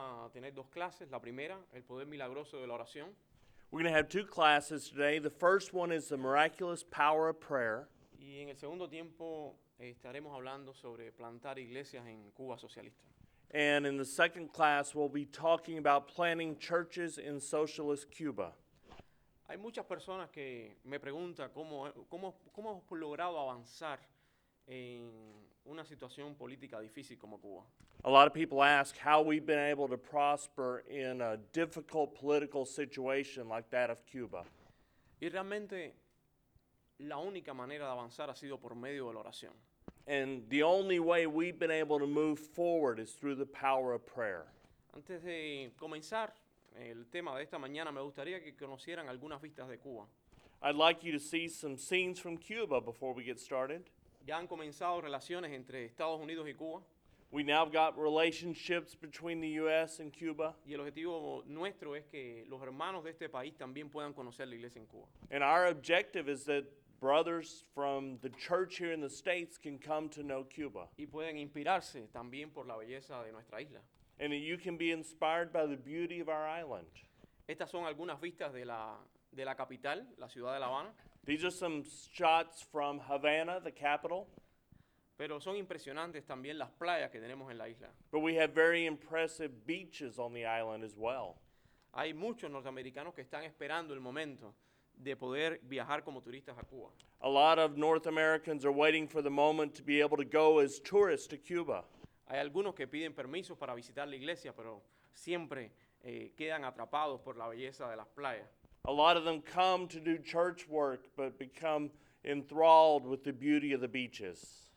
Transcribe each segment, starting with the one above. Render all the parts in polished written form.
a tener dos clases. La primera, el poder milagroso de la oración. We're going to have two classes today. The first one is the miraculous power of prayer. Y en el segundo tiempo estaremos hablando sobre plantar iglesias en Cuba socialista. And in the second class, we'll be talking about planting churches in socialist Cuba. Hay muchas personas que me preguntan cómo hemos logrado avanzar en una situación política difícil como Cuba. A lot of people ask how we've been able to prosper in a difficult political situation like that of Cuba. Y realmente la única manera de avanzar ha sido por medio de la oración. And the only way we've been able to move forward is through the power of prayer. Antes de comenzar el tema de esta mañana, me gustaría que conocieran algunas vistas de Cuba. I'd like you to see some scenes from Cuba before we get started. Ya han comenzado relaciones entre Estados Unidos y Cuba, We now got relationships between the U.S. and Cuba. y el objetivo nuestro es que los hermanos de este país también puedan conocer la iglesia en Cuba. And our objective is that brothers from the church here in the States can come to know Cuba. Y pueden inspirarse también por la belleza de nuestra isla. And that you can be inspired by the beauty of our island. Estas son algunas vistas de la capital, la ciudad de La Habana, These are some shots from Havana, the capital. pero son impresionantes también las playas que tenemos en la isla. But we have very impressive beaches on the island as well. Hay muchos norteamericanos que están esperando el momento de poder viajar como turistas a Cuba. A lot of North Americans are waiting for the moment to be able to go as tourists to Cuba. Hay algunos que piden permisos para visitar la iglesia, pero siempre quedan atrapados por la belleza de las playas. A lot of them come to do church work but become enthralled with the beauty of the beaches.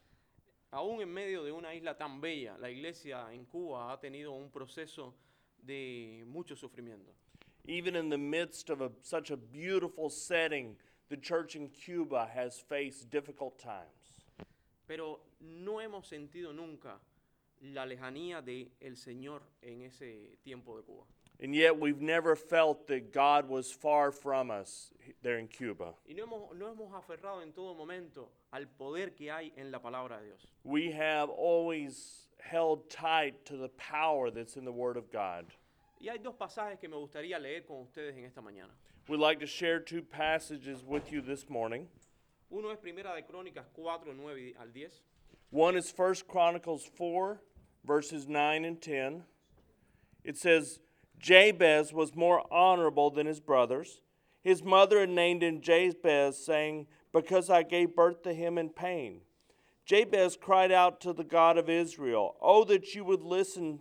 Aún en medio de una isla tan bella, la iglesia en Cuba ha tenido un proceso de mucho sufrimiento. Even in the midst of such a beautiful setting, the church in Cuba has faced difficult times. Pero no hemos sentido nunca la lejanía del Señor en ese tiempo de Cuba. And yet we've never felt that God was far from us there in Cuba. Y no hemos aferrado en todo momento al poder que hay en la palabra de Dios. We have always held tight to the power that's in the Word of God. Y hay dos pasajes que me gustaría leer con ustedes en esta mañana. We'd like to share two passages with you this morning. Uno es Primera de Crónicas 4, 9 al 10. One is 1 Chronicles 4, verses 9 and 10. It says, Jabez was more honorable than his brothers. His mother had named him Jabez, saying, because I gave birth to him in pain. Jabez cried out to the God of Israel, oh, that you would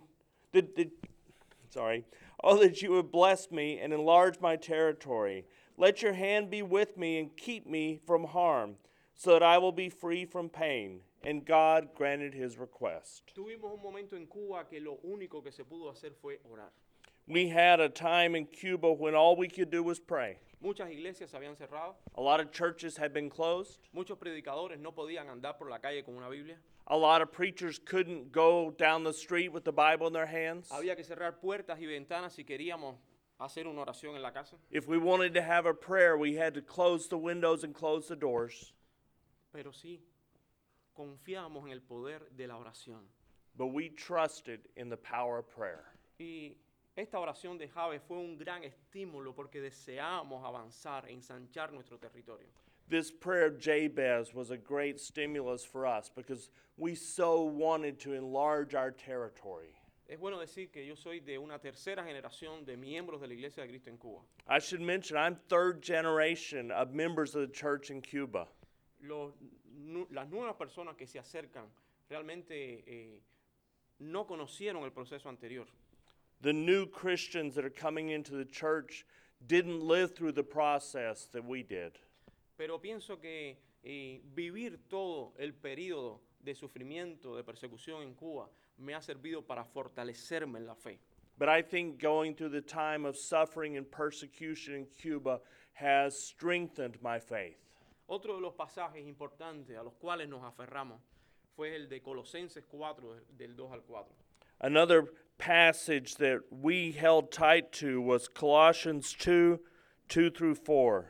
oh, that you would bless me and enlarge my territory. Let your hand be with me and keep me from harm, so that I will be free from pain. And God granted his request. Tuvimos un momento en Cuba que lo único que se pudo hacer fue orar. We had a time in Cuba when all we could do was pray. Muchas iglesias se habían cerrado, A lot of churches had been closed. muchos predicadores no podían andar por la calle con una Biblia. A lot of preachers couldn't go down the street with the Bible in their hands. Había que cerrar puertas y ventanas si queríamos hacer una oración en la casa. If we wanted to have a prayer, we had to close the windows and close the doors. Pero sí, confiamos en el poder de la oración. But we trusted in the power of prayer. Y esta oración de Jabez fue un gran estímulo porque deseábamos avanzar e ensanchar nuestro territorio. This prayer of Jabez was a great stimulus for us because we so wanted to enlarge our territory. Es bueno decir que yo soy de una tercera generación de miembros de la Iglesia de Cristo en Cuba. I should mention I'm third generation of members of the church in Cuba. Las nuevas personas que se acercan realmente no conocieron el proceso anterior. The new Christians that are coming into the church didn't live through the process that we did. Pero pienso que vivir todo el periodo de sufrimiento, de persecución en Cuba, me ha servido para fortalecerme en la fe. But I think going through the time of suffering and persecution in Cuba has strengthened my faith. Otro de los pasajes importantes a los cuales nos aferramos fue el de Colosenses 4, del 2 al 4. Another passage that we held tight to was Colossians 2, 2 through 4.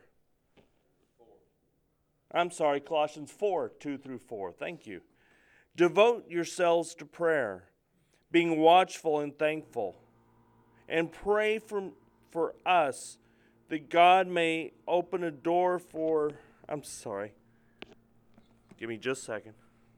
Colossians 4, 2 through 4. Thank you. Devote yourselves to prayer, being watchful and thankful. and pray for us that God may open a door for, I'm sorry, give me just a second.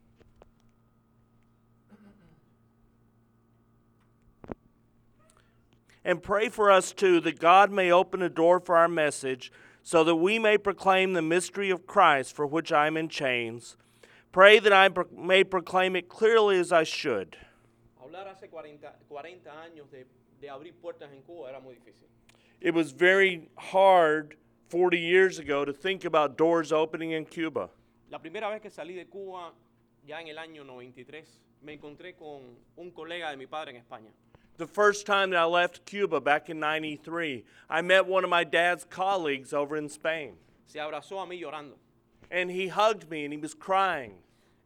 And pray for us too, that God may open a door for our message, so that we may proclaim the mystery of Christ, for which I am in chains. Pray that I may proclaim it clearly as I should. Hablar hace 40 años de abrir puertas en Cuba era muy difícil. It was very hard 40 years ago to think about doors opening in Cuba. La primera vez que salí de Cuba, ya en el año 93, me encontré con un colega de mi padre en España. The first time that I left Cuba back in 93, I met one of my dad's colleagues over in Spain. Se abrazó a mí llorando. And he hugged me and he was crying.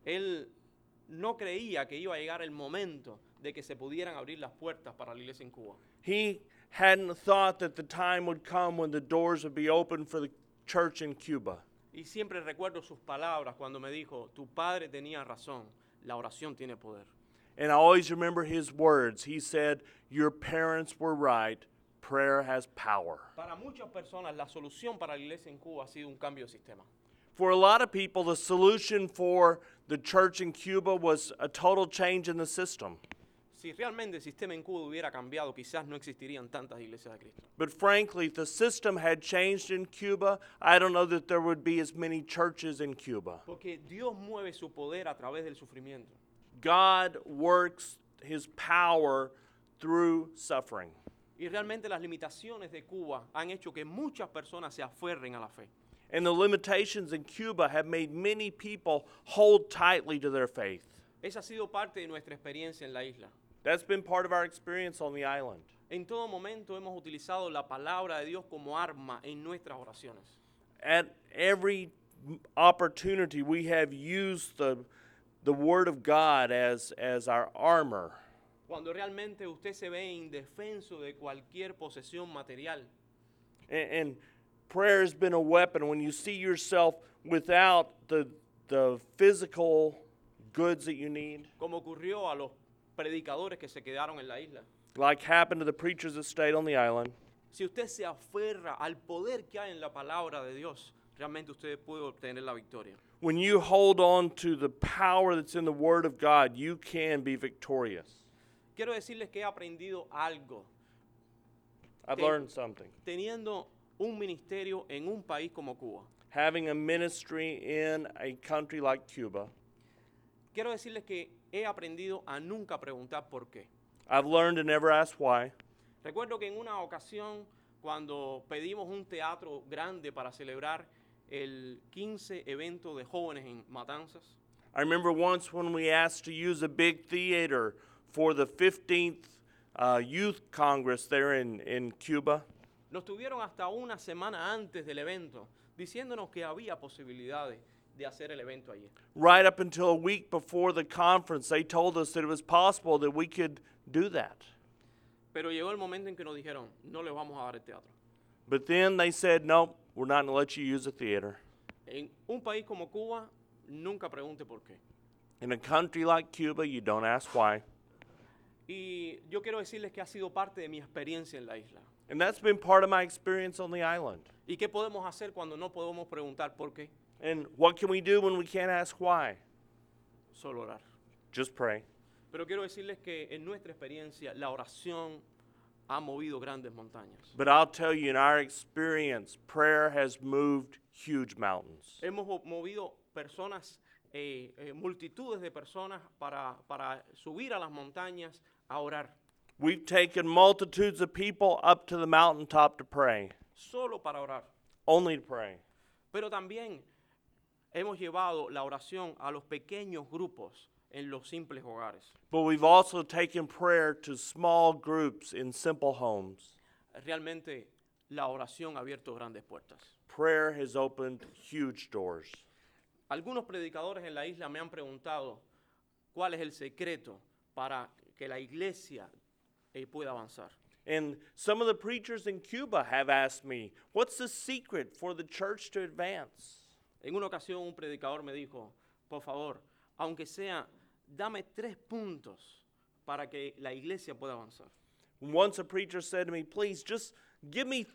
Él no creía que iba a llegar el momento de que se pudieran abrir las puertas para la iglesia en Cuba. He hadn't thought that the time would come when the doors would be open for the church in Cuba. Y siempre recuerdo sus palabras cuando me dijo, tu padre tenía razón, la oración tiene poder. And I always remember his words. He said, your parents were right. Prayer has power. Para muchas personas, la solución para la iglesia en Cuba ha sido un cambio de sistema. For a lot of people, the solution for the church in Cuba was a total change in the system. Si realmente el sistema en Cuba hubiera cambiado, quizás no existirían tantas iglesias de Cristo. But frankly, if the system had changed in Cuba, I don't know that there would be as many churches in Cuba. Porque Dios mueve su poder a través del sufrimiento. God works his power through suffering. Y realmente las limitaciones de Cuba han hecho que muchas personas se aferren a la fe. And the limitations in Cuba have made many people hold tightly to their faith. Esa ha sido parte de nuestra experiencia en la isla. That's been part of our experience on the island. En todo momento hemos utilizado la palabra de Dios como arma en nuestras oraciones. At every opportunity, we have used the Word of God as our armor. Cuando realmente usted se ve indefenso de cualquier posesión material. And prayer has been a weapon when you see yourself without the physical goods that you need. Como ocurrió a los predicadores que se quedaron en la isla. Like happened to the preachers that stayed on the island. Si usted se aferra al poder que hay en la palabra de Dios, realmente usted puede obtener la victoria. When you hold on to the power that's in the Word of God, you can be victorious. Quiero decirles que he aprendido algo. I've learned something. Teniendo un ministerio en un país como Cuba. Having a ministry in a country like Cuba, Quiero decirles que he aprendido a nunca preguntar por qué. I've learned to never ask why. Recuerdo que en una ocasión, cuando pedimos un teatro grande para celebrar el 15 evento de jóvenes en Matanzas, I remember once when we asked to use a big theater for the 15th Youth Congress there in Cuba. nos tuvieron hasta una semana antes del evento diciéndonos que había posibilidades de hacer el evento allí. Right up until a week before the conference, they told us that it was possible that we could do that. Pero llegó el momento en que nos dijeron, no les vamos a dar el teatro. But then they said, no, we're not going to let you use the theater. En un país como Cuba, nunca pregunte por qué. In a country like Cuba, you don't ask why. Y yo quiero decirles que ha sido parte de mi experiencia en la isla. And that's been part of my experience on the island. ¿Y qué podemos hacer cuando no podemos preguntar por qué? And what can we do when we can't ask why? Solo orar. Just pray. Pero quiero decirles que en nuestra experiencia la oración ha movido grandes montañas. But I'll tell you, in our experience, prayer has moved huge mountains. Hemos movido personas, multitudes de personas para subir a las montañas a orar. We've taken multitudes of people up to the mountaintop to pray, Solo para orar. only to pray. Pero también hemos llevado la oración a los pequeños grupos en los simples hogares. But we've also taken prayer to small groups in simple homes. Realmente la oración ha abierto grandes puertas. Prayer has opened huge doors. Algunos predicadores en la isla me han preguntado cuál es el secreto para que la iglesia pueda avanzar. And some of the preachers in Cuba have asked me, what's the secret for the church to advance? En una ocasión un predicador me dijo, por favor, aunque sea, dame 3 puntos para que la iglesia pueda avanzar. Once a preacher said to me, please just give me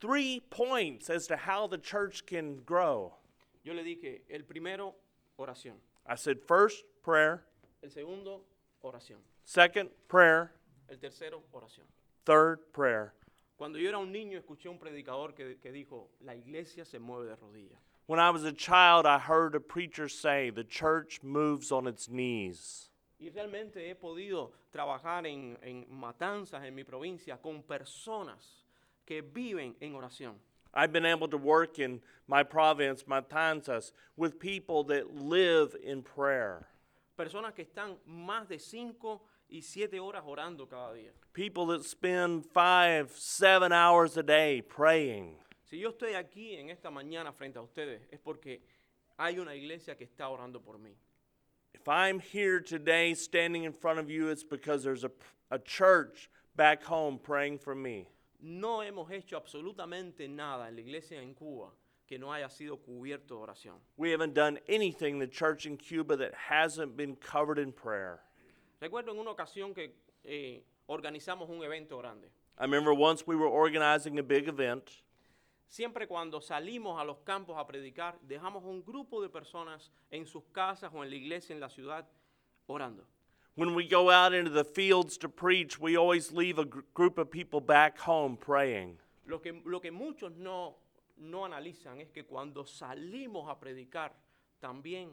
3 points as to how the church can grow. Yo le dije, el primero, oración. I said, first, prayer. El segundo, oración. Second, prayer. El tercero, oración. Third, prayer. Cuando yo era un niño, escuché un predicador que dijo, la iglesia se mueve de rodillas. When I was a child, I heard a preacher say, the church moves on its knees. Y realmente he podido trabajar en matanzas en mi provincia con personas que viven en oración. I've been able to work in my province, Matanzas, with people that live in prayer. Personas que están más de 5 y 7 horas orando cada día. People that spend 5, 7 hours a day praying. Si yo estoy aquí en esta mañana frente a ustedes es porque hay una iglesia que está orando por mí. If I'm here today standing in front of you, it's because there's a church back home praying for me. No hemos hecho absolutamente nada en la iglesia en Cuba que no haya sido cubierto de oración. We haven't done anything in the church in Cuba that hasn't been covered in prayer. Recuerdo en una ocasión que organizamos un evento grande. I remember once we were organizing a big event. Siempre cuando salimos a los campos a predicar, dejamos un grupo de personas en sus casas o en la iglesia en la ciudad orando. When we go out into the fields to preach, we always leave a group of people back home praying. Lo que muchos no analizan es que cuando salimos a predicar, también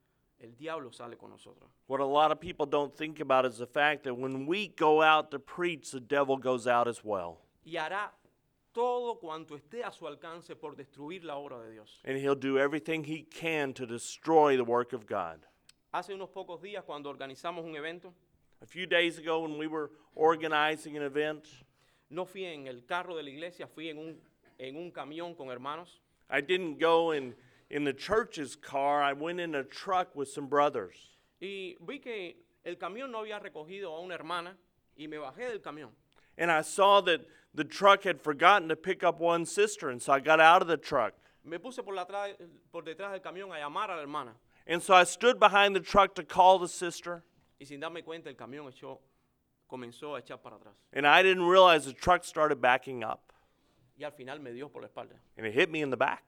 el diablo sale con nosotros. What a lot of people don't think about is the fact that when we go out to preach, the devil goes out as well. Y hará todo cuanto esté a su alcance por destruir la obra de Dios. And he'll do everything he can to destroy the work of God. Hace unos pocos días cuando organizamos un evento, A few days ago when we were organizing an event, no fui en el carro de la iglesia, fui en un camión con hermanos. I didn't go in the church's car. I went in a truck with some brothers. Y vi que el camión no había recogido a una hermana y me bajé del camión. And I saw that the truck had forgotten to pick up one sister, and so I got out of the truck. Me puse por detrás del camión a llamar a la hermana. And so I stood behind the truck to call the sister, Y sin darme cuenta el camión comenzó a echar para atrás. and I didn't realize the truck started backing up, Y al final me dio por la espalda. and it hit me in the back.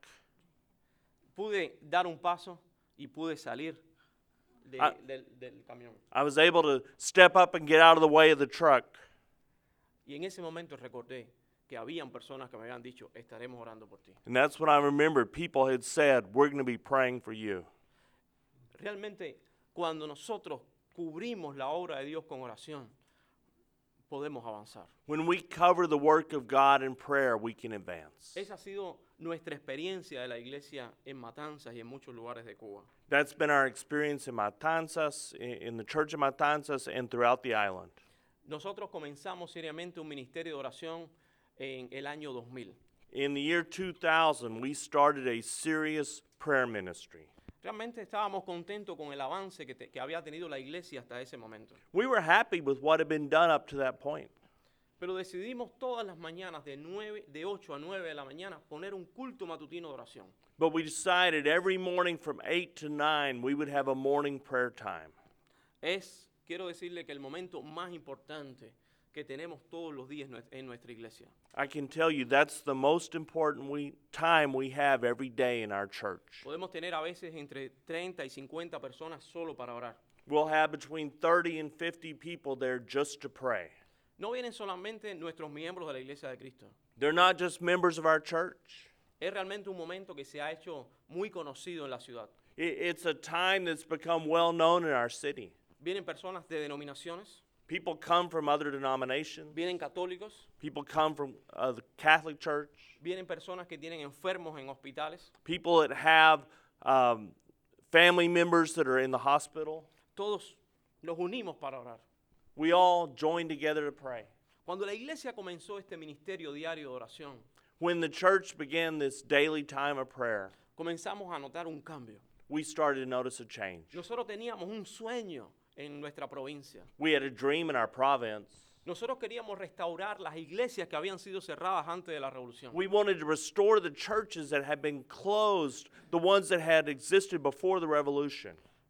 Pude dar un paso y pude salir del camión. I was able to step up and get out of the way of the truck. Y en ese momento recordé que habían personas que me habían dicho, estaremos orando por ti. And that's when I remembered people had said, we're going to be praying for you. Realmente, cuando nosotros cubrimos la obra de Dios con oración, podemos avanzar. When we cover the work of God in prayer, we can advance. Esa ha sido nuestra experiencia de la iglesia en Matanzas y en muchos lugares de Cuba. That's been our experience in Matanzas, in the church of Matanzas, and throughout the island. Nosotros comenzamos seriamente un ministerio de oración en el año 2000. In the year 2000, we started a serious prayer ministry. Realmente estábamos contentos con el avance que había tenido la iglesia hasta ese momento. We were happy with what had been done up to that point. Pero decidimos todas las mañanas de 8 a 9 de la mañana poner un culto matutino de oración. But we decided every morning from 8 to 9, we would have a morning prayer time. Quiero decirle que el momento más importante que tenemos todos los días en nuestra iglesia. I can tell you that's the most important time we have every day in our church. Podemos tener a veces entre 30 y 50 personas solo para orar. We'll have between 30 and 50 people there just to pray. No vienen solamente nuestros miembros de la Iglesia de Cristo. They're not just members of our church. Es realmente un momento que se ha hecho muy conocido en la ciudad. It's a time that's become well known in our city. Vienen personas de denominaciones, People come from other denominations. vienen católicos, People come from the Catholic Church. vienen personas que tienen enfermos en hospitales. People that have family members that are in the hospital. Todos nos unimos para orar. We all join together to pray. Cuando la iglesia comenzó este ministerio diario de oración, When the church began this daily time of prayer, comenzamos a notar un cambio. we started to notice a change. Nosotros teníamos un sueño en nuestra provincia. We had a dream in our province. Nosotros queríamos restaurar las iglesias que habían sido cerradas antes de la revolución. We wanted to restore the churches that had been closed, the ones that had existed before the revolution.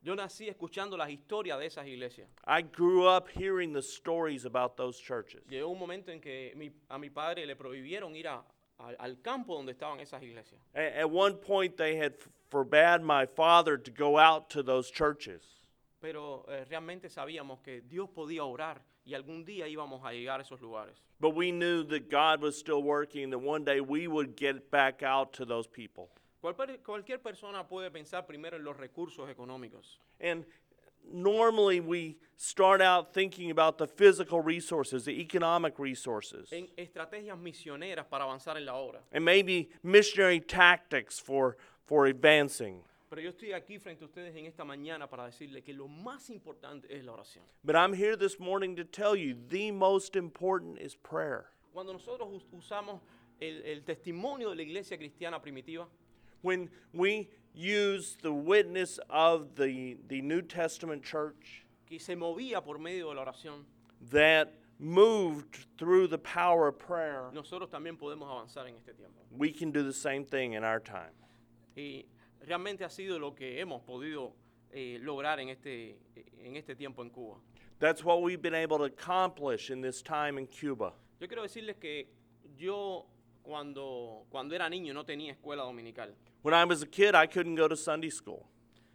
Yo nací escuchando las historias de esas iglesias. I grew up hearing the stories about those churches. Llegó un momento en que a mi padre le prohibieron ir al campo donde estaban esas iglesias. At one point, they had forbade my father to go out to those churches. Pero realmente sabíamos que Dios podía orar y algún día íbamos a llegar a esos lugares. But we knew that God was still working, that one day we would get back out to those people. Cualquier persona puede pensar primero en los recursos económicos. And normally we start out thinking about the physical resources, the economic resources, En estrategias misioneras para avanzar en la obra. and maybe missionary tactics for advancing. Pero yo estoy aquí frente a ustedes en esta mañana para decirles que lo más importante es la oración. But I'm here this morning to tell you the most important is prayer. Cuando nosotros usamos el testimonio de la iglesia cristiana primitiva, When we use the witness of the New Testament church que se movía por medio de la oración, that moved through the power of prayer, nosotros también podemos avanzar en este tiempo. we can do the same thing in our time. Y realmente ha sido lo que hemos podido lograr en este tiempo en Cuba. That's what we've been able to accomplish in this time in Cuba. Yo quiero decirles que yo cuando era niño no tenía escuela dominical. When I was a kid, I couldn't go to Sunday school.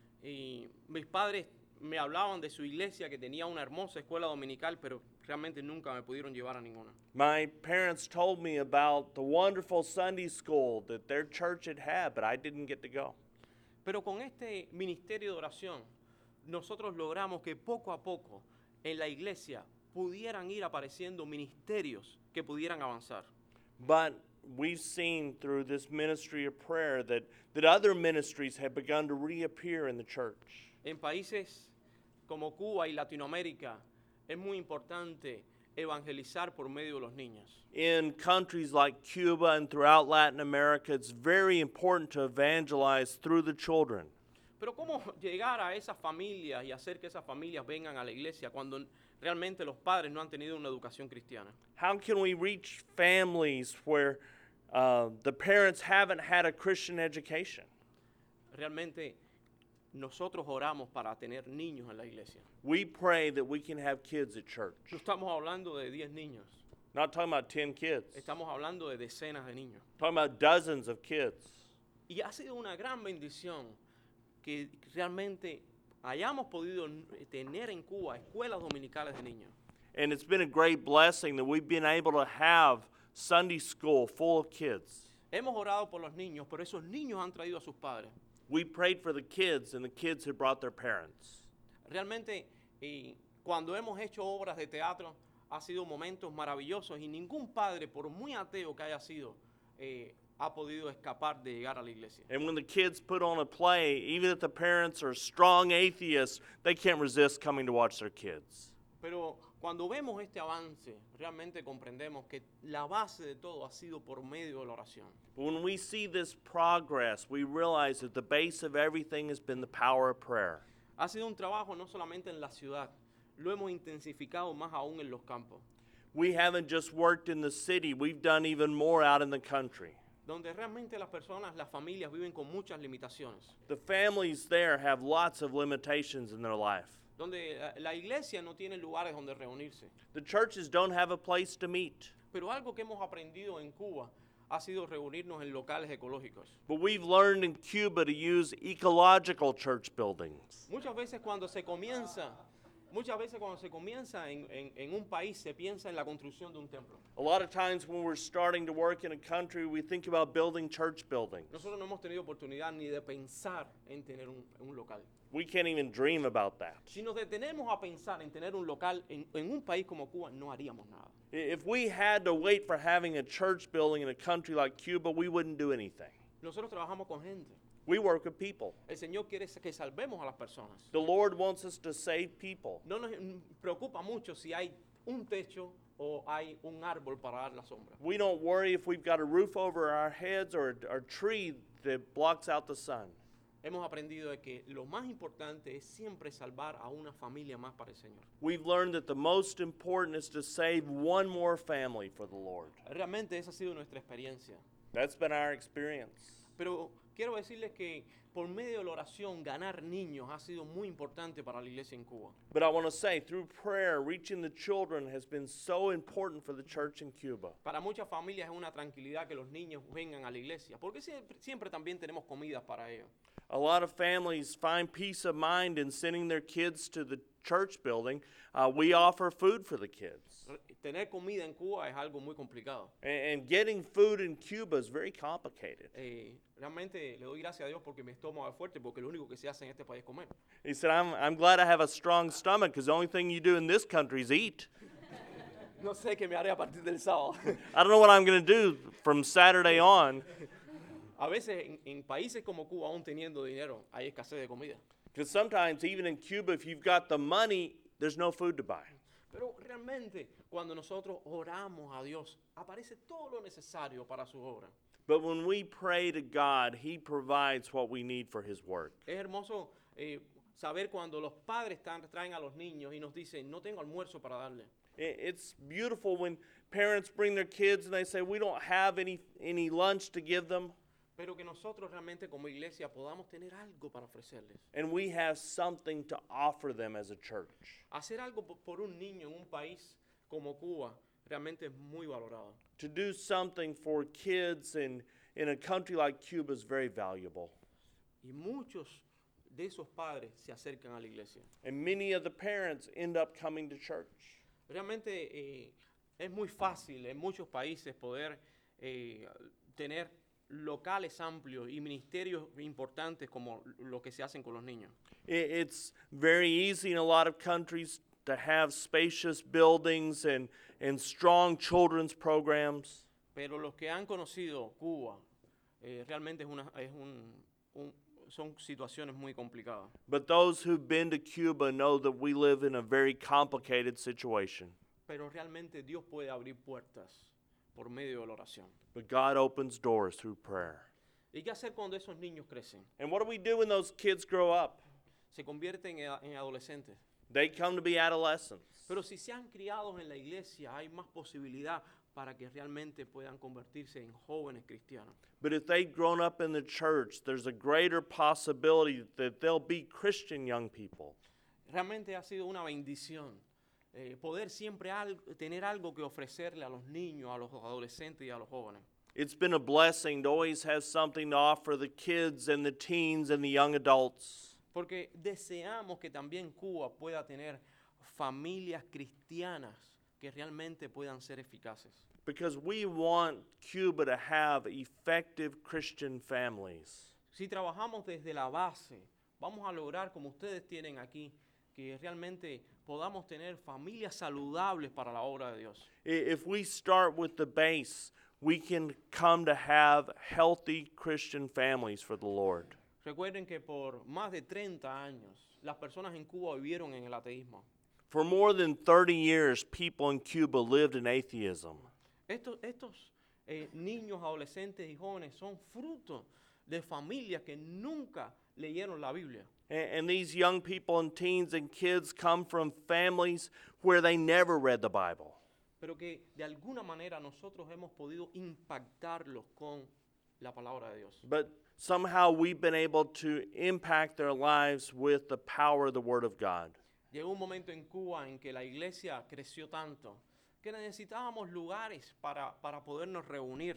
Y mis padres me hablaban de su iglesia que tenía una hermosa escuela dominical, pero realmente nunca me pudieron llevar a ninguna. My parents told me about the wonderful Sunday school that their church had, but I didn't get to go. Pero con este ministerio de oración, nosotros logramos que poco a poco en la iglesia pudieran ir apareciendo ministerios que pudieran avanzar. But we've seen through this ministry of prayer that other ministries have begun to reappear in the church. En países como Cuba y Latinoamérica es muy importante evangelizar por medio de los niños. In countries like Cuba and throughout Latin America, it's very important to evangelize through the children. Pero ¿cómo llegar a esas familias y hacer que esas familias vengan a la iglesia cuando realmente los padres no han tenido una educación cristiana? How can we reach families where the parents haven't had a Christian education? Realmente nosotros oramos para tener niños en la iglesia. We pray that we can have kids at church. No estamos hablando de 10 niños, Not talking about 10 kids. estamos hablando de decenas de niños. Talking about dozens of kids. Y ha sido una gran bendición que realmente hayamos podido tener en Cuba escuelas dominicales de niños. And it's been a great blessing that we've been able to have Sunday school full of kids. Hemos orado por los niños, pero esos niños han traído a sus padres. We prayed for the kids, and the kids have brought their parents. Realmente, cuando hemos hecho obras de teatro, ha sido momentos maravillosos y ningún padre, por muy ateo que haya sido, ha podido escapar de llegar a la iglesia. And when the kids put on a play, even if the parents are strong atheists, they can't resist coming to watch their kids. Pero cuando vemos este avance, realmente comprendemos que la base de todo ha sido por medio de la oración. But when we see this progress, we realize that the base of everything has been the power of prayer. Ha sido un trabajo no solamente en la ciudad, lo hemos intensificado más aún en los campos, We haven't just worked in the city, we've done even more out in the country. donde realmente las personas, las familias viven con muchas limitaciones, The families there have lots of limitations in their life. donde la iglesia no tiene lugares donde reunirse. The churches don't have a place to meet. Pero algo que hemos aprendido en Cuba ha sido reunirnos en locales ecológicos. But we've learned in Cuba to use ecological church buildings. Muchas veces cuando se comienza en un país se piensa en la construcción de un templo. A lot of times when we're starting to work in a country, we think about building church buildings. Nosotros no hemos tenido oportunidad ni de pensar en tener un local. We can't even dream about that. Si nos detenemos a pensar en tener un local en un país como Cuba, no haríamos nada. If we had to wait for having a church building in a country like Cuba, we wouldn't do anything. Nosotros trabajamos con gente. We work with people. El Señor quiere que salvemos a las personas. The Lord wants us to save people. No nos preocupa mucho si hay un techo o hay un árbol para dar la sombra. We don't worry if we've got a roof over our heads or a tree that blocks out the sun. Hemos aprendido de que lo más importante es siempre salvar a una familia más para el Señor. We've learned that the most important is to save one more family for the Lord. Realmente esa ha sido nuestra experiencia. That's been our experience. Pero quiero decirles que por medio de la oración, ganar niños ha sido muy importante para la iglesia en Cuba. But I want to say, through prayer, reaching the children has been so important for the church in Cuba. Para muchas familias es una tranquilidad que los niños vengan a la iglesia, porque siempre también tenemos comidas para ellos. A lot of families find peace of mind in sending their kids to the church building. We offer food for the kids. Tener comida en Cuba es algo muy complicado. And getting food in Cuba is very complicated. Realmente le doy gracias a Dios porque mi estómago es fuerte, porque lo único que se hace en este país es comer. He said, I'm glad I have a strong stomach because the only thing you do in this country is eat. No sé qué me haré a partir del sábado. I don't know what I'm going to do from Saturday on. A veces en países como Cuba, aún teniendo dinero, hay escasez de comida. Because sometimes, even in Cuba, if you've got the money, there's no food to buy. Pero realmente, cuando nosotros oramos a Dios, aparece todo lo necesario para su obra. But when we pray to God, He provides what we need for His work. Es hermoso saber cuando los padres traen a los niños y nos dicen, no tengo almuerzo para darle. It's beautiful when parents bring their kids and they say, we don't have any lunch to give them. Pero que nosotros realmente como iglesia podamos tener algo para ofrecerles. And we have something to offer them as a church. Hacer algo por un niño en un país como Cuba realmente es muy valorado. To do something for kids in a country like Cuba is very valuable. Y muchos de esos padres se acercan a la iglesia. And many of the parents end up coming to church. Realmente es muy fácil en muchos países poder tener locales amplios y ministerios importantes como lo que se hacen con los niños. It's very easy in a lot of countries to have spacious buildings and strong children's programs. Pero los que han conocido Cuba realmente son situaciones muy complicadas. But those who've been to Cuba know that we live in a very complicated situation. Pero realmente Dios puede abrir puertas por medio de la oración. But God opens doors through prayer. ¿Y qué hacer cuando esos niños crecen? And what do we do when those kids grow up? Se convierten en adolescentes. They come to be adolescents. Pero si se han criado en la iglesia, hay más posibilidad para que realmente puedan convertirse en jóvenes cristianos. But if they've grown up in the church, there's a greater possibility that they'll be Christian young people. Realmente ha sido una bendición poder siempre tener algo que ofrecerle a los niños, a los adolescentes y a los jóvenes. It's been a blessing to always have something to offer the kids and the teens and the young adults. Porque deseamos que también Cuba pueda tener familias cristianas que realmente puedan ser eficaces. Because we want Cuba to have effective Christian families. Si trabajamos desde la base, vamos a lograr, como ustedes tienen aquí, que realmente podamos tener familias saludables para la obra de Dios. If we start with the base, we can come to have healthy Christian families for the Lord. Recuerden que por más de 30 años, las personas en Cuba vivieron en el ateísmo. For more than 30 years, people in Cuba lived in atheism. Estos niños, adolescentes y jóvenes son fruto de familias que nunca leyeron la Biblia. And these young people and teens and kids come from families where they never read the Bible. Pero que de alguna manera nosotros hemos podido impactarlos con la palabra de Dios. But somehow we've been able to impact their lives with the power of the Word of God. Llegó un momento en Cuba en que la iglesia creció tanto que necesitábamos lugares para podernos reunir,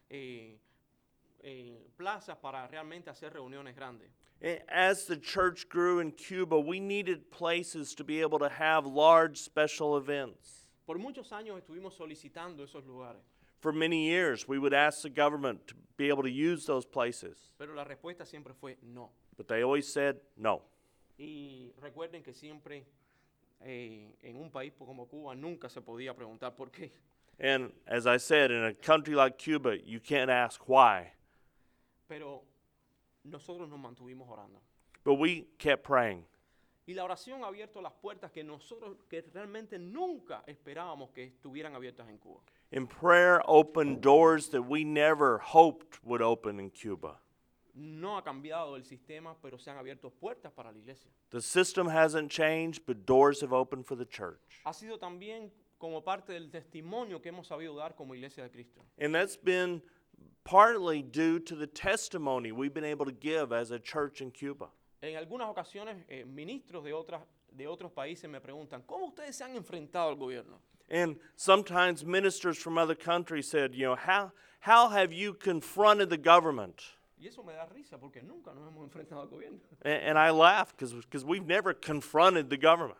plazas para realmente hacer reuniones grandes. As the church grew in Cuba, we needed places to be able to have large special events. Por muchos años estuvimos solicitando esos lugares, For many years, we would ask the government to be able to use those places, pero la respuesta siempre fue no. but they always said no. Y recuerden que siempre en un país como Cuba nunca se podía preguntar por qué. And as I said, in a country like Cuba, you can't ask why. Pero nosotros nos mantuvimos orando. But we kept praying. Y la oración ha abierto las puertas que realmente nunca esperábamos que estuvieran abiertas en Cuba. And prayer opened doors that we never hoped would open in Cuba. No ha cambiado el sistema, pero se han abierto puertas para la iglesia. The system hasn't changed, but doors have opened for the church. Ha sido también como parte del testimonio que hemos sabido dar como Iglesia de Cristo. And that's been partly due to the testimony we've been able to give as a church in Cuba. En algunas ocasiones, ministros de otros países me preguntan, ¿cómo ustedes se han enfrentado al gobierno? And sometimes ministers from other countries said, how have you confronted the government? Y eso me da risa porque nunca nos hemos enfrentado al gobierno. And I laugh because we've never confronted the government.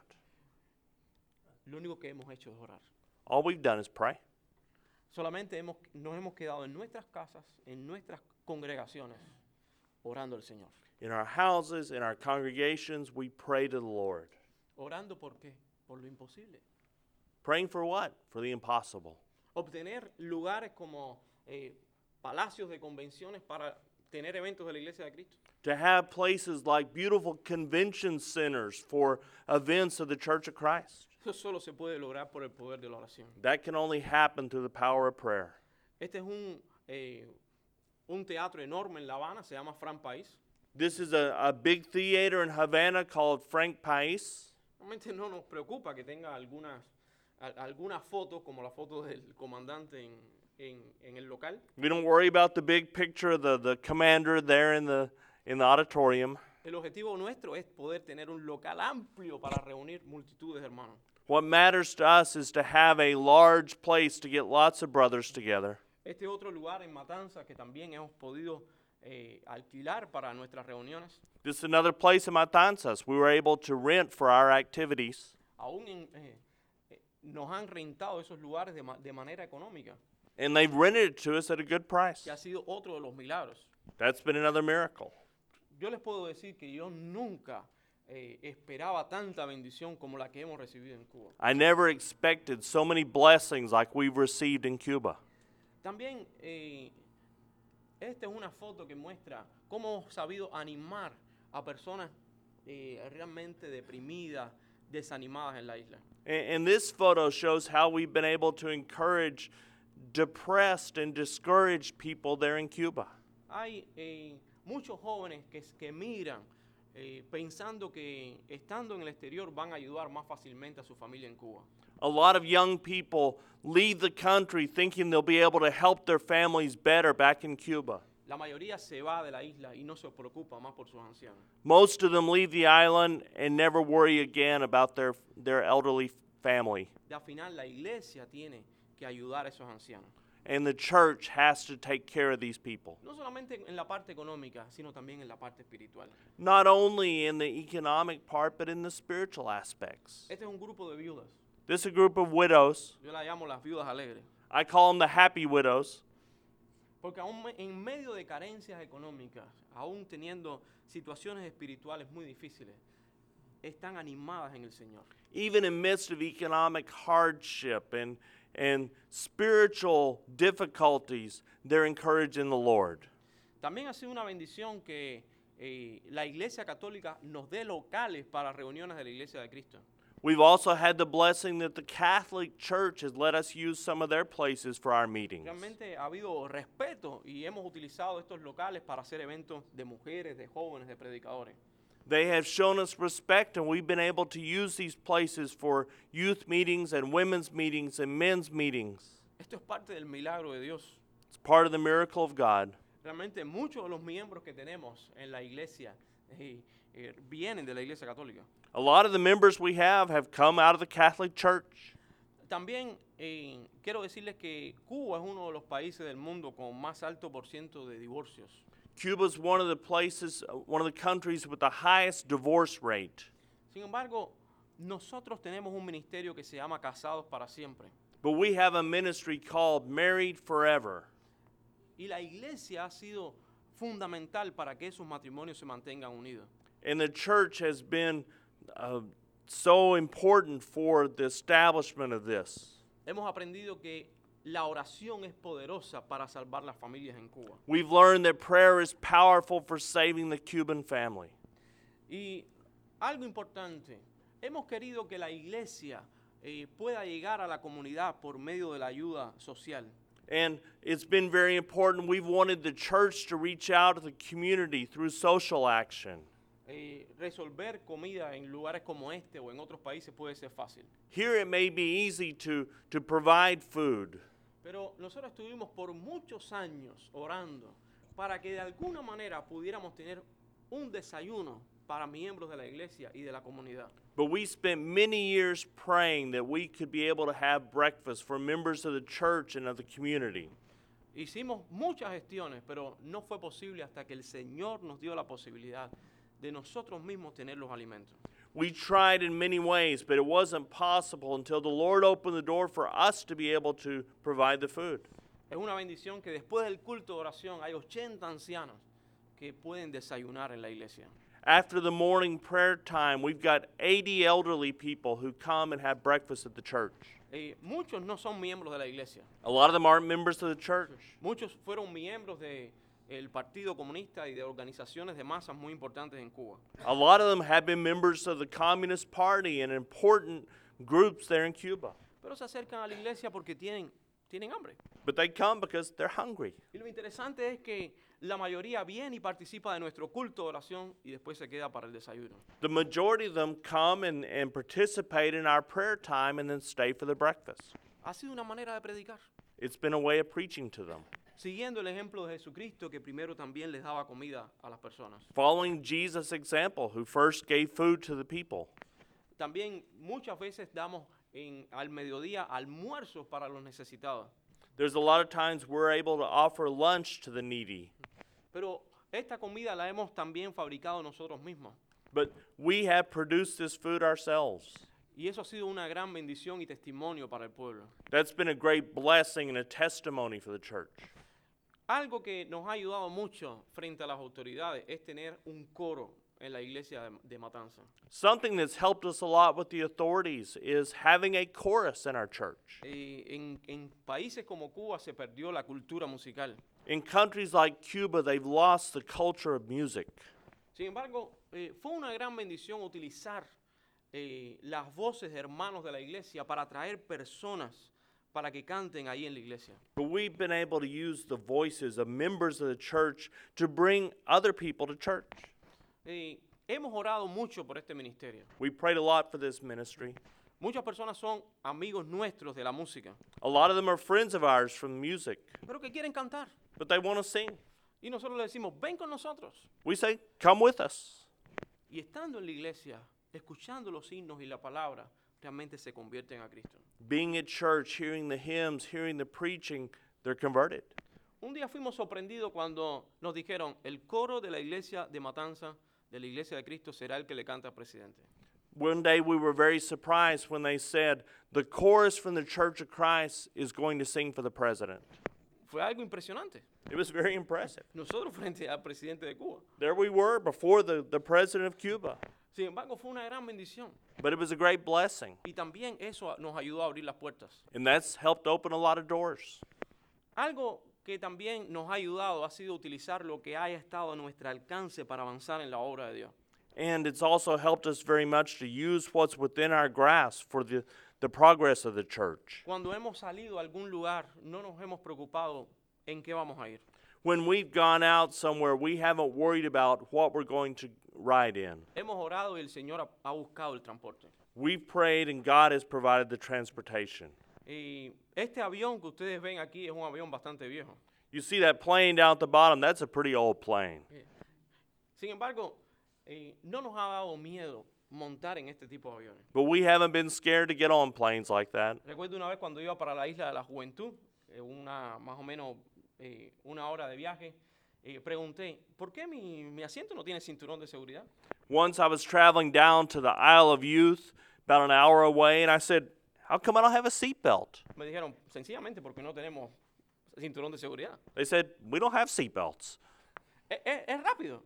Lo único que hemos hecho es orar. All we've done is pray. Solamente nos hemos quedado en nuestras casas, en nuestras congregaciones, orando al Señor. In our houses, in our congregations, we pray to the Lord. ¿Orando por qué? Por lo imposible. Praying for what? For the impossible. Obtener lugares como palacios de convenciones para tener eventos de la Iglesia de Cristo. To have places like beautiful convention centers for events of the Church of Christ. Eso solo se puede lograr por el poder de la oración. That can only happen through the power of prayer. Este es un teatro enorme en La Habana, se llama Frank País. This is a big theater in Havana called Frank País. Realmente no nos preocupa que tenga algunas fotos, como la foto del comandante en el local. We don't worry about the big picture of the commander there in the auditorium. El objetivo nuestro es poder tener un local amplio para reunir multitudes de hermanos. What matters to us is to have a large place to get lots of brothers together. Este otro lugar en Matanzas que también hemos podido alquilar para nuestras reuniones. This is another place in Matanzas we were able to rent for our activities. Aún nos han rentado esos lugares de manera económica. And they've rented it to us at a good price. Que ha sido otro de los milagros. That's been another miracle. Yo les puedo decir que yo nunca esperaba tanta bendición como la que hemos recibido en Cuba. I never expected so many blessings like we've received in Cuba. También esta es una foto que muestra cómo hemos sabido animar a personas realmente deprimidas, desanimadas en la isla. And this photo shows how we've been able to encourage depressed and discouraged people there in Cuba. Hay muchos jóvenes que migran pensando que estando en el exterior van a ayudar más fácilmente a su familia en Cuba. A lot of young people leave the country thinking they'll be able to help their families better back in Cuba. La mayoría se va de la isla y no se preocupa más por sus ancianos. Most of them leave the island and never worry again about their elderly family. Y al final la iglesia tiene que ayudar a esos ancianos. And the church has to take care of these people. No solamente en la parte económica, sino también en la parte espiritual. Not only in the economic part, but in the spiritual aspects. Este es un grupo de viudas. This is a group of widows. Yo la llamo las viudas alegres. I call them the happy widows. Porque aún en medio de carencias económicas, aún teniendo situaciones espirituales muy difíciles, están animadas en el Señor. Even in midst of economic hardship and spiritual difficulties, they're encouraged in the Lord. También ha sido una bendición que la Iglesia Católica nos dé locales para reuniones de la Iglesia de Cristo. We've also had the blessing that the Catholic Church has let us use some of their places for our meetings. Realmente ha habido respeto y hemos utilizado estos locales para hacer eventos de mujeres, de jóvenes, de predicadores. They have shown us respect, and we've been able to use these places for youth meetings and women's meetings and men's meetings. Esto es parte del milagro de Dios. It's part of the miracle of God. Realmente muchos de los miembros que tenemos en la iglesia vienen de la Iglesia Católica. A lot of the members we have come out of the Catholic Church. También quiero decirles que Cuba es uno de los países del mundo con más alto porciento de divorcios. Cuba is one of the countries with the highest divorce rate. Sin embargo, nosotros tenemos un ministerio que se llama Casados para Siempre. But we have a ministry called Married Forever. Y la iglesia ha sido fundamental para que esos matrimonios se mantengan unidos. And the church has been so important for the establishment of this. Hemos aprendido que la oración es poderosa para salvar las familias en Cuba. We've learned that prayer is powerful for saving the Cuban family. Y algo importante, hemos querido que la iglesia pueda llegar a la comunidad por medio de la ayuda social. And it's been very important. We've wanted the church to reach out to the community through social action. Resolver comida en lugares como este o en otros países puede ser fácil. Here it may be easy to provide food. Pero nosotros estuvimos por muchos años orando para que de alguna manera pudiéramos tener un desayuno para miembros de la iglesia y de la comunidad. But we spent many years praying that we could be able to have breakfast for members of the church and of the community. Hicimos muchas gestiones, pero no fue posible hasta que el Señor nos dio la posibilidad de nosotros mismos tener los alimentos. We tried in many ways, but it wasn't possible until the Lord opened the door for us to be able to provide the food. Es una bendición que después del culto de oración hay 80 ancianos que pueden desayunar en la iglesia. After the morning prayer time, we've got 80 elderly people who come and have breakfast at the church. Muchos no son miembros de la iglesia. A lot of them aren't members of the church. Muchos fueron miembros del Partido Comunista y de organizaciones de masas muy importantes en Cuba. A lot of them have been members of the Communist Party and important groups there in Cuba. Pero se acercan a la iglesia porque tienen hambre. But they come because they're hungry. Y lo interesante es que la mayoría viene y participa de nuestro culto de oración y después se queda para el desayuno. The majority of them come and participate in our prayer time and then stay for the breakfast. Ha sido una manera de predicar, It's been a way of preaching to them. siguiendo el ejemplo de Jesucristo que primero también les daba comida a las personas. Following Jesus' example, who first gave food to the people. También muchas veces damos al mediodía almuerzos para los necesitados. There's a lot of times we're able to offer lunch to the needy. Pero esta comida la hemos también fabricado nosotros mismos. But we have produced this food ourselves. Y eso ha sido una gran bendición y testimonio para el pueblo. That's been a great blessing and a testimony for the church. Algo que nos ha ayudado mucho frente a las autoridades es tener un coro en la iglesia de Matanza. Something that's helped us a lot with the authorities is having a chorus in our church. En países como Cuba se perdió la cultura musical. In countries like Cuba, they've lost the culture of music. Sin embargo, fue una gran bendición utilizar las voces de hermanos de la iglesia para atraer personas para que canten ahí en la iglesia. But we've been able to use the voices of members of the church to bring other people to church. Hemos orado mucho por este ministerio. We prayed a lot for this ministry. Muchas personas son amigos nuestros de la música, A lot of them are friends of ours from music, pero que quieren cantar. but they want to sing. Y nosotros le decimos, ven con nosotros. We say, come with us. Y estando en la iglesia, escuchando los himnos y la palabra, realmente se convierten a Cristo. Being at church, hearing the hymns, hearing the preaching, they're converted. Un día fuimos sorprendidos cuando nos dijeron, el coro de la iglesia de Matanza, de la iglesia de Cristo, será el que le canta al presidente. One day we were very surprised when they said, the chorus from the Church of Christ is going to sing for the president. Fue algo impresionante. It was very impressive. Nosotros frente al presidente de Cuba. There we were before the president of Cuba. Sin embargo, fue una gran bendición. But it was a great blessing. Y también eso nos ayudó a abrir las puertas. And that's helped open a lot of doors. Algo que también nos ha ayudado ha sido utilizar lo que haya estado a nuestro alcance para avanzar en la obra de Dios. And it's also helped us very much to use what's within our grasp for the progress of the church. Cuando hemos salido a algún lugar, no nos hemos preocupado en qué vamos a ir. When we've gone out somewhere, we haven't worried about what we're going to ride in. Hemos orado y el Señor ha buscado el transporte. We've prayed and God has provided the transportation. Y este avión que ustedes ven aquí es un avión bastante viejo. You see that plane down at the bottom? That's a pretty old plane. Sin embargo, no nos ha dado miedo montar en este tipo de aviones. But we haven't been scared to get on planes like that. Recuerdo una vez cuando iba para la Isla de la Juventud, más o menos una hora de viaje, pregunté, ¿por qué mi asiento no tiene cinturón de seguridad? Once I was traveling down to the Isle of Youth, about an hour away, and I said, how come I don't have a seatbelt? Me dijeron, sencillamente porque no tenemos cinturón de seguridad. They said, we don't have seatbelts. Es rápido.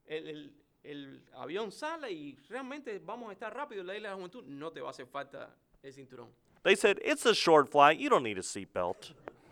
El avión sale y realmente vamos a estar rápido en la Isla de la Juventud. No te va a hacer falta el cinturón. They said, it's a short flight. You don't need a seatbelt.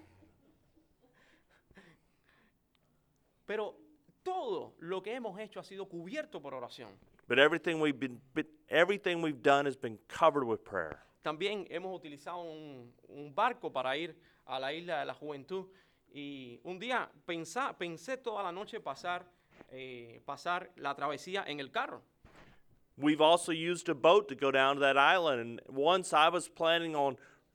Pero todo lo que hemos hecho ha sido cubierto por oración. But everything we've done has been covered with prayer. También hemos utilizado un barco para ir a la Isla de la Juventud. Y un día pensé toda la noche pasar la travesía en el carro. We've also used a boat to go down to that island. And once I was planning on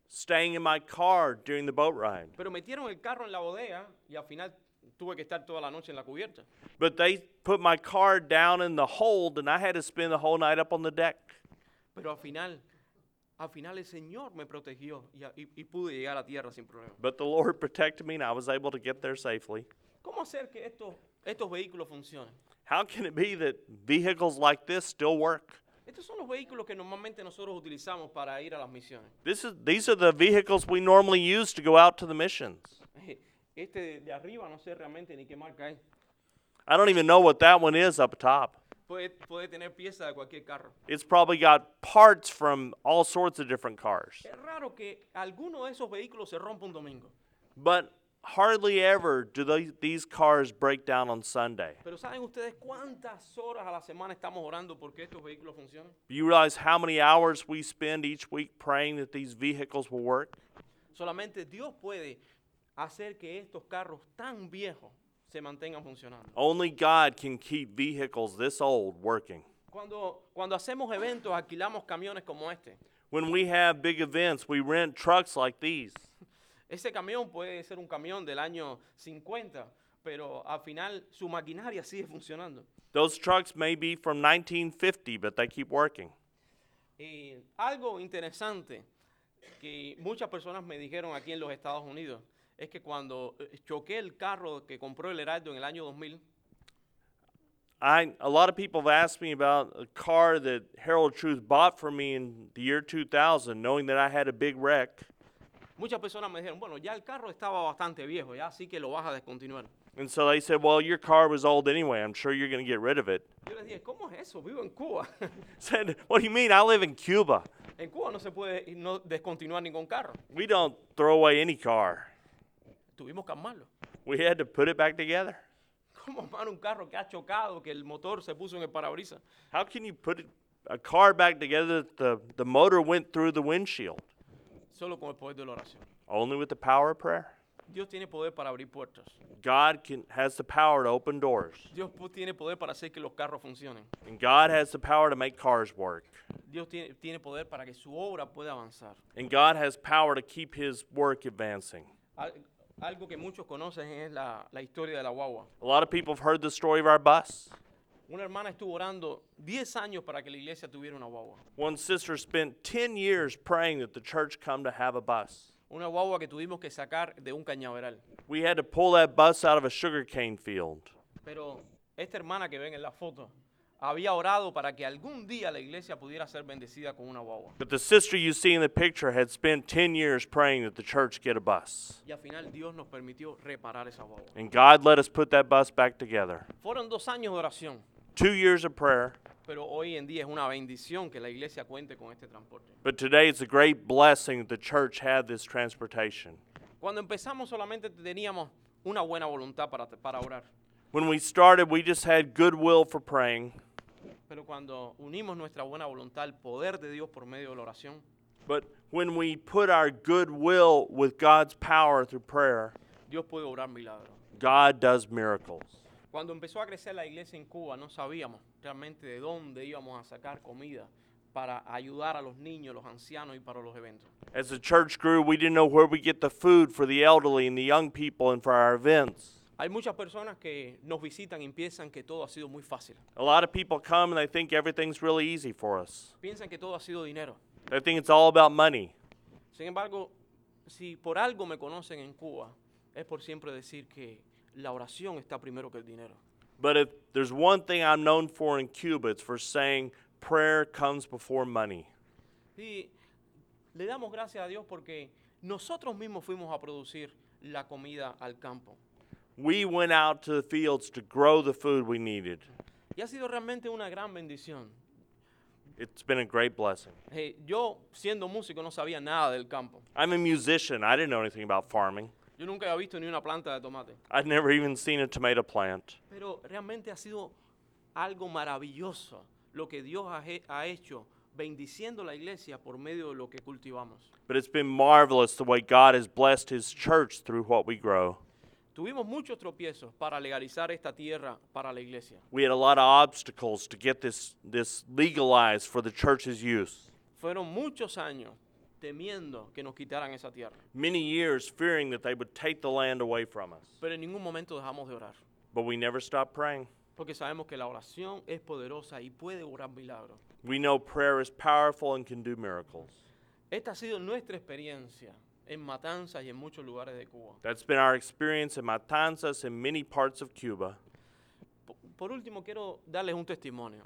staying in my car during the boat ride. Pero metieron el carro en la bodega y al final tuve que estar toda la noche en la cubierta. But they put my car down in the hold, and I had to spend the whole night up on the deck. Pero al final el Señor me protegió y pude llegar a tierra sin problema. But the Lord protected me, and I was able to get there safely. ¿Cómo hacer que estos vehículos funcionen? How can it be that vehicles like this still work? Estos son los vehículos que normalmente nosotros utilizamos para ir a las misiones. These are the vehicles we normally use to go out to the missions. Este de arriba no sé realmente ni qué marca es. I don't even know what that one is up top. Puede tener piezas de cualquier carro. It's probably got parts from all sorts of different cars. Es raro que alguno de esos vehículos se rompa un domingo. But hardly ever do these cars break down on Sunday. Pero ¿saben ustedes cuántas horas a la semana estamos orando porque estos vehículos funcionen? You realize how many hours we spend each week praying that these vehicles will work? Solamente Dios puede hacer que estos carros tan viejos se mantengan funcionando. Only God can keep vehicles this old working. Cuando hacemos eventos, alquilamos camiones como este. When we have big events, we rent trucks like these. Ese camión puede ser un camión del año 50, pero al final su maquinaria sigue funcionando. Those trucks may be from 1950, but they keep working. Algo interesante que muchas personas me dijeron aquí en los Estados Unidos es que cuando choqué el carro que compró el Heraldo en el año 2000, A lot of people have asked me about a car that Herald Truth bought for me in the year 2000, knowing that I had a big wreck. muchas personas me dijeron, bueno, ya el carro estaba bastante viejo, ya así que lo vas a descontinuar. And so they said, well, your car was old anyway. I'm sure you're going to get rid of it. Yo les dije, ¿cómo es eso? Vivo en Cuba. I said, what do you mean? I live in Cuba. En Cuba no se puede no descontinuar ningún carro. We don't throw away any car. Tuvimos que armarlo. We had to put it back together. ¿Cómo armar un carro que ha chocado, que el motor se puso en el parabrisas? How can you put a car back together that the motor went through the windshield? Solo con el poder de la oración. Only with the power of prayer. Dios tiene poder para abrir puertas. God has the power to open doors. Dios tiene poder para hacer que los carros funcionen. And God has the power to make cars work. Dios tiene poder para que su obra pueda avanzar. And God has power to keep His work advancing. Algo que muchos conocen es la historia de la guagua. A lot of people have heard the story of our bus. Una hermana estuvo orando 10 años para que la iglesia tuviera una guagua. One sister spent 10 years praying that the church come to have a bus. Una guagua que tuvimos que sacar de un cañaveral. We had to pull that bus out of a sugarcane field. Pero esta hermana que ven en la foto había orado para que algún día la iglesia pudiera ser bendecida con una guagua. But the sister you see in the picture had spent 10 years praying that the church get a bus. Y al final Dios nos permitió reparar esa guagua. And God let us put that bus back together. Fueron 2 años de oración, 2 years of prayer. pero hoy en día es una bendición que la iglesia cuente con este transporte. But today it's a great blessing that the church had this transportation. Cuando empezamos solamente teníamos una buena voluntad para orar. When we started, we just had goodwill for praying. Pero cuando unimos nuestra buena voluntad al poder de Dios por medio de la oración, But when we put our goodwill with God's power through prayer, Dios puede obrar milagros. God does miracles. Cuando empezó a crecer la iglesia en Cuba, no sabíamos realmente de dónde íbamos a sacar comida para ayudar a los niños, los ancianos y para los eventos. As the church grew, we didn't know where we get the food for the elderly and the young people and for our events. Hay muchas personas que nos visitan y piensan que todo ha sido muy fácil. A lot of people come and they think everything's really easy for us. Piensan que todo ha sido dinero. They think it's all about money. Sin embargo, si por algo me conocen en Cuba, es por siempre decir que la oración está primero que el dinero. But if there's one thing I'm known for in Cuba, it's for saying prayer comes before money. Y le damos gracias a Dios porque nosotros mismos fuimos a producir la comida al campo. We went out to the fields to grow the food we needed. Y ha sido realmente una gran bendición. It's been a great blessing. Yo, siendo músico, no sabía nada del campo. I'm a musician. I didn't know anything about farming. Yo nunca había visto ni una planta de tomate. I'd never even seen a tomato plant. Pero realmente ha sido algo maravilloso lo que Dios ha hecho bendiciendo la iglesia por medio de lo que cultivamos. But it's been marvelous the way God has blessed His church through what we grow. Tuvimos muchos tropiezos para legalizar esta tierra para la iglesia. We had a lot of obstacles to get this legalized for the church's use. Fueron muchos años temiendo que nos quitaran esa tierra. Many years fearing that they would take the land away from us. Pero en ningún momento dejamos de orar. But we never stopped praying. Porque sabemos que la oración es poderosa y puede obrar milagros. We know prayer is powerful and can do miracles. Esta ha sido nuestra experiencia en Matanzas y en muchos lugares de Cuba. That's been our experience in Matanzas and many parts of Cuba. Por último, quiero darles un testimonio.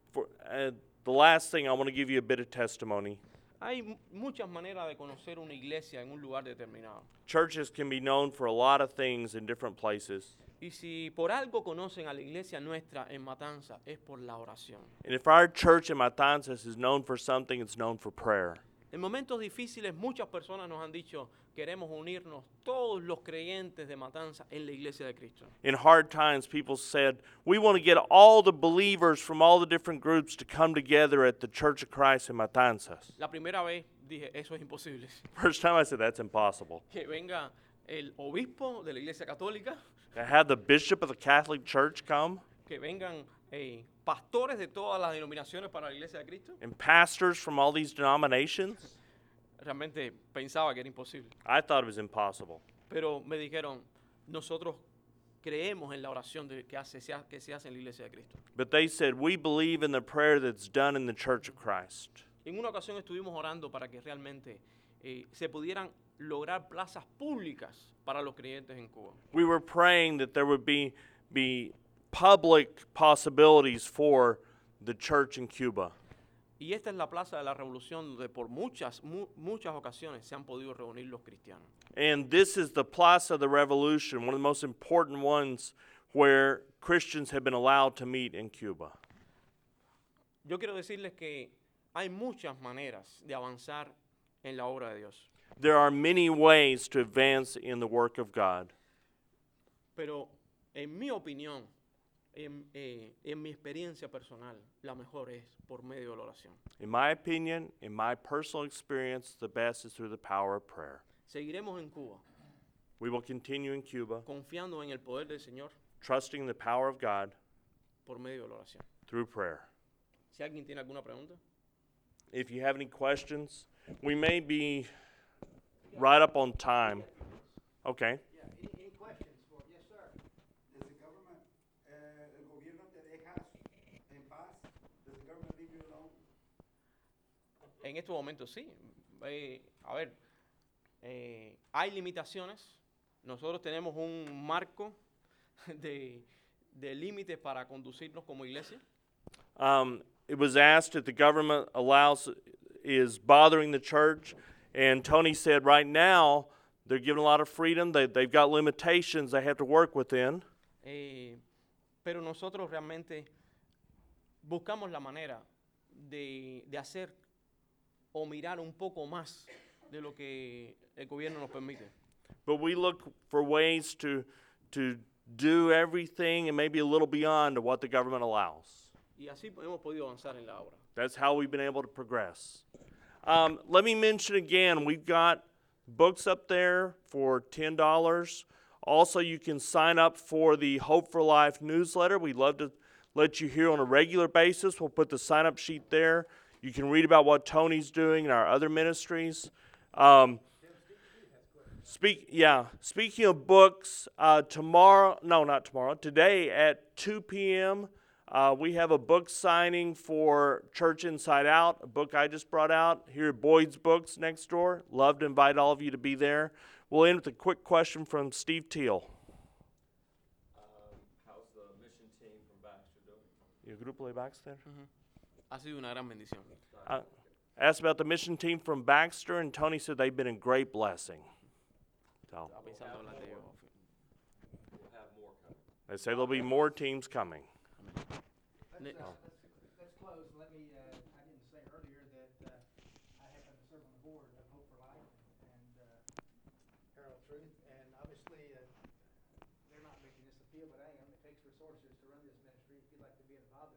The last thing, I want to give you a bit of testimony. Hay muchas maneras de conocer una iglesia en un lugar determinado. Churches can be known for a lot of things in different places. Y si por algo conocen a la iglesia nuestra en Matanzas, es por la oración. And if our church in Matanzas is known for something, it's known for prayer. En momentos difíciles, muchas personas nos han dicho, queremos unirnos todos los creyentes de Matanzas en la iglesia de Cristo. In hard times, people said, we want to get all the believers from all the different groups to come together at the Church of Christ in Matanzas. La primera vez dije, eso es imposible. First time I said, that's impossible. Que venga el obispo de la iglesia católica, To have the bishop of the Catholic Church come, que vengan pastores de todas las denominaciones para la iglesia de Cristo. and pastors from all these denominations, Realmente pensaba que era imposible. I thought it was impossible. Pero me dijeron, nosotros creemos en la oración que se hace en la iglesia de Cristo. But they said, we believe in the prayer that's done in the Church of Christ. En una ocasión estuvimos orando para que realmente se pudieran lograr plazas públicas para los creyentes en Cuba. We were praying that there would be public possibilities for the church in Cuba. Y esta es la Plaza de la Revolución donde por muchas ocasiones se han podido reunir los cristianos. And this is the Plaza of the Revolution, one of the most important ones where Christians have been allowed to meet in Cuba. Yo quiero decirles que hay muchas maneras de avanzar en la obra de Dios. There are many ways to advance in the work of God. Pero en mi opinión, en mi experiencia personal, la mejor es por medio de la oración. In my opinion, in my personal experience, the best is through the power of prayer. Seguiremos en Cuba We will continue in Cuba, confiando en el poder del Señor trusting the power of God por medio de la oración. through prayer. Si alguien tiene alguna pregunta. If you have any questions, we may be right up on time. Okay. Yeah, any questions for, yes, sir. Does the government, el gobierno te deja en paz? Does the government leave you alone? En estos momentos sí. A ver, hay limitaciones. Nosotros tenemos un marco de límites para conducirnos como iglesia. It was asked if the government is bothering the church, and Tony said right now they're given a lot of freedom. They've got limitations they have to work within. Pero nosotros realmente buscamos la manera de hacer o mirar un poco más de lo que el gobierno nos permite. But we look for ways to do everything and maybe a little beyond what the government allows. Y así hemos podido avanzar en la obra. That's how we've been able to progress. Let me mention again, we've got books up there for $10. Also, you can sign up for the Hope for Life newsletter. We'd love to let you hear on a regular basis. We'll put the sign-up sheet there. You can read about what Tony's doing and our other ministries. Speaking of books, today at 2 p.m., we have a book signing for Church Inside Out, a book I just brought out here at Boyd's Books next door. Love to invite all of you to be there. We'll end with a quick question from Steve Teal. How's the mission team from Baxter doing? ¿Y el grupo de Baxter? Ha sido una gran bendición. Asked about the mission team from Baxter, and Tony said they've been a great blessing. So, Estaba pensando hablar de ello. We'll have more coming. they say there'll be more teams coming. Ne- Let's close. Let me, I didn't say earlier that I happen to serve on the board of Hope for Life and Herald Truth.